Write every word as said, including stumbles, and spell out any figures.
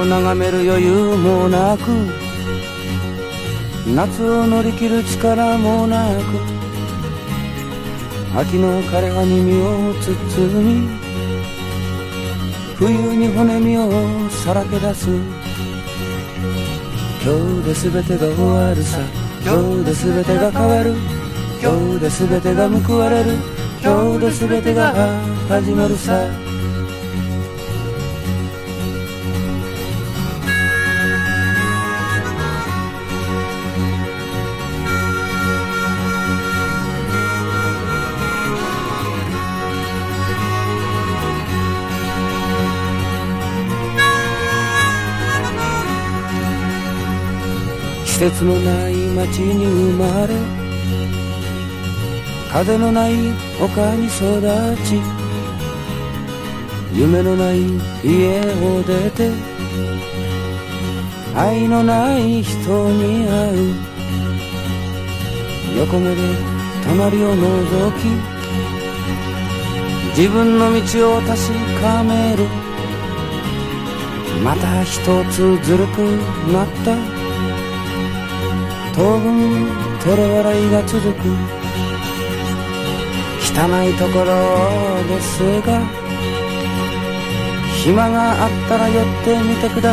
を眺める余裕もなく、夏を乗り切る力もなく、秋の枯葉に身を包み、冬に骨身をさらけ出す。今日で全てが終わるさ、今日で全てが変わる、今日で全てが報われる、今日で全てが始まるさ。季節のない街に生まれ、風のない丘に育ち、夢のない家を出て、愛のない人に会う。横目で隣を覗き、自分の道を確かめる。また一つずるくなった。当分照れ笑いが続く。汚いところですが、暇があったら寄ってみてください。